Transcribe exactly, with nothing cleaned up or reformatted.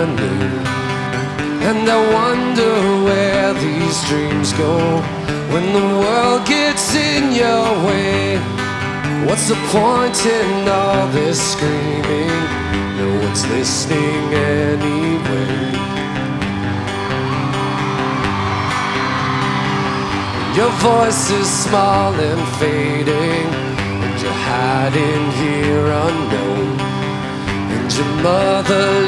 name. And I wonder where these dreams go when the world gets in your way. What's the point in all this screaming? No one's listening anyway. Your voice is small and fading, and you're hiding here unknown. And your mother